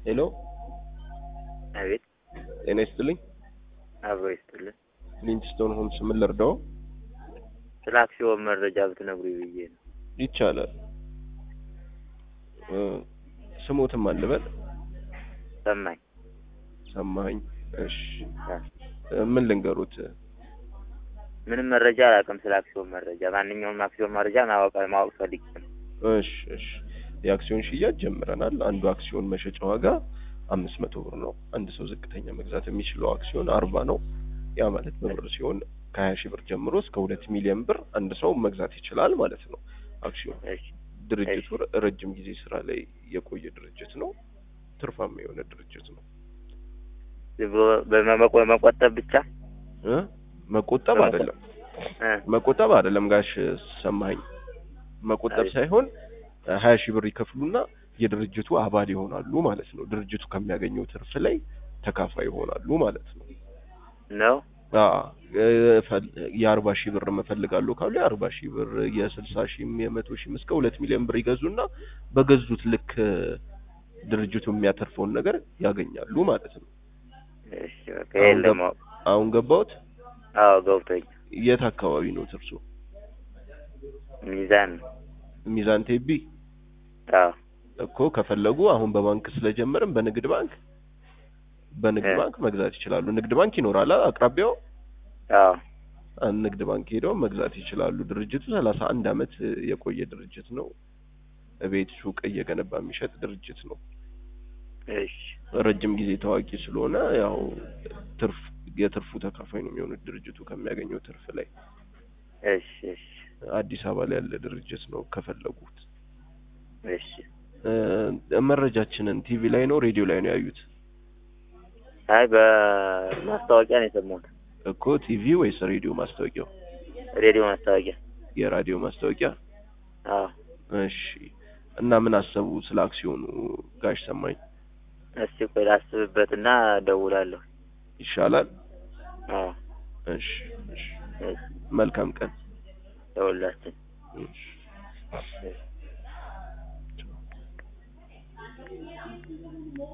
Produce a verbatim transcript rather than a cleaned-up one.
ሄሎ አቤት ጤና ይስጥልኝ። አብሮ ይስጥልን። ሊንክስቶን ሆምስ ምን ልርዳው? ስለ አክሲዮን መረጃ ብትነግሩኝ ብዬ ነው። ይቻላል። ስሞትም አልበል ሰማኝ ሰማኝ። እሺ አ፣ ምን ልንገሩት? ምንም መረጃ አላውቅም ስለ አክሲዮን መረጃ። ማንኛውም አክሲዮን መረጃ ማወቅ ማወቅ ፈልጌ ነው። እሺ እሺ የአክሲዮን ሽያጭ ጀምረናል። አንዱ አክሲዮን መሸጫ ዋጋ አምስት መቶ ብር ነው። አንድ ሰው ዝቅተኛ መግዛት የሚችለው አክሲዮን አርባ ነው። ያ ማለት በብር ሲሆን ከሀያ ሺህ ብር ጀምሮ እስከ ሁለት ሚሊዮን ብር አንድ ሰው መግዛት ይችላል ማለት ነው። አክሲዮን እሺ ድርጅቱ ረጅም ጊዜ ስራ ላይ የቆየ ድርጅት ነው። ትርፋማ የሆነ ድርጅት ነው። ዝም ብሎ በመቆ- መቆጠብ ብቻ እ መቆጠብ አይደለም እ መቆጠብ አይደለም ጋሽ ሰማኝ። መቆጠብ አይ። ሳይሆን ሀያ ሺህ ብር ይከፍሉና የድርጅቱ አባል ይሆናሉ ማለት ነው። ድርጅቱ ከሚያገኘው ትርፍ ላይ ተካፋይ ይሆናሉ ማለት ነው። ነው አዎ የአርባ ሺህ ብር መፈልጋለሁ ካሉ የአርባ ሺህ ብር የስልሳ ሺህም የመቶ ሺህም እስከ ሁለት ሚሊዮን ብር ይገዙና በገዙት ልክ ድርጅቱ የሚያተርፈውን ነገር ያገኛሉ ማለት ነው። እሺ በቃ የለም። አሁን ገባሁት። አዎ ገብቶኝ። የት አካባቢ ነው እርሶ? ሚዛን ሚዛን ቴቢ። አዎ እኮ ከፈለጉ አሁን በባንክ ስለጀመረም በንግድ ባንክ በንግድ እ ባንክ መግዛት ይችላሉ። ንግድ ባንክ ይኖራል አቅራቢያው። አዎ ንግድ ባንክ ሄደው መግዛት ይችላሉ። ድርጅቱ ሰላሳ አንድ አመት የቆየ ድርጅት ነው። ቤት ሱቅ እየገነባ የሚሸጥ ድርጅት ነው። እሺ ረጅም ጊዜ ታዋቂ ስለሆነ ያው ትርፍ የትርፉ ተካፋይ ነው የሚሆኑት ድርጅቱ ከሚያገኘው ትርፍ ላይ። እሺ እሺ አዲስ አበባ ላይ ያለ ድርጅት ነው ከፈለጉት። እሺ መረጃችንን ቲቪ ላይ ነው ሬዲዮ ላይ ነው ያዩት? አይ በማስታወቂያ ነው የሰማሁት። እኮ ቲቪ ወይስ ሬዲዮ ማስታወቂያው? ሬዲዮ ማስታወቂያ። የራዲዮ ማስታወቂያ። አዎ እሺ እና ምን አሰቡ ስለ አክሲዮኑ ጋሽ ሰማኝ? እስቲ ቆይ ላስብበትና እደውላለሁ። ይሻላል። አዎ እሺ እሺ እሺ መልካም ቀን ደውላችን። እሺ እሺ